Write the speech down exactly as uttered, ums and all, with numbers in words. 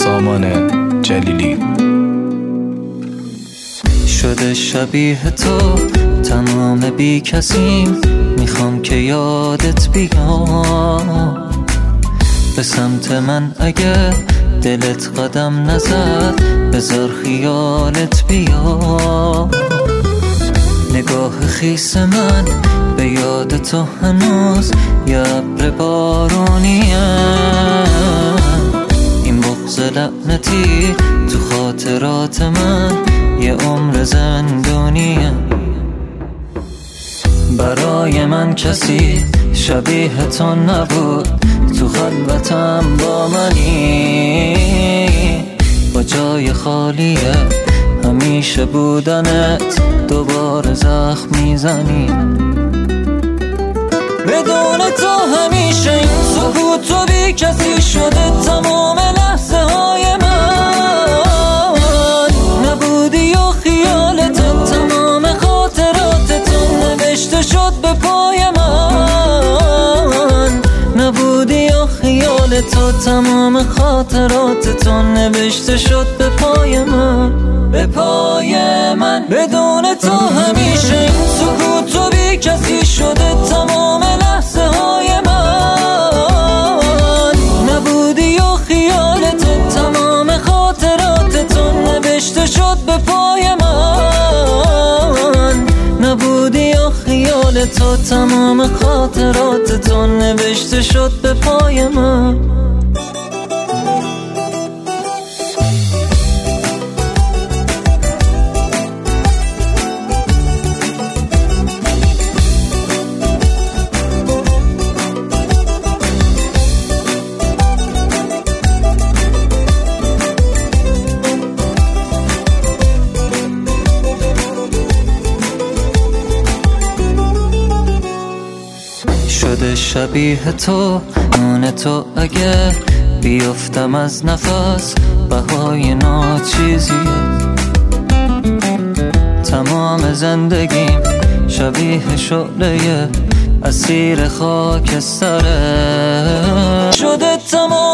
سامان جلیلی. شده شبیه تو تمام بی کسیم، میخوام که یادت بیاد به سمت من. اگه دلت قدم نزد بذار خیالت بیاد. نگاه خیس من به یاد تو هنوز یه ابر بارونیه. این بغض لعنتی تو خاطرات من یه عمر زندونیه. برای من کسی شبیه تو نبود، تو خلوتم با منی، با جای خالیه همیشه بودنت دوباره زخم میزنی. بدون تو همیشه این سکوت و بی کسی شده تمام لحظه های من. نبودی و خیالت تمام خاطراتتون نوشته شد به پای من. نبودی و خیالت تمام خاطراتتون نوشته شد به پای من، به پای من. بدون تو همیشه این سکوت و بی کسی شده تمام لحظه های من. نبودی و خیالت تمام خاطراتتون نوشته شد به پای من. نبودی و خیالت تمام خاطراتتون نوشته شد به پای من. شده شبیه تو اون تو اگه بیفتم از نفس بهای ناچیزیه. تمام زندگیم شبیه شعله اسیر خاکستره. شده تمام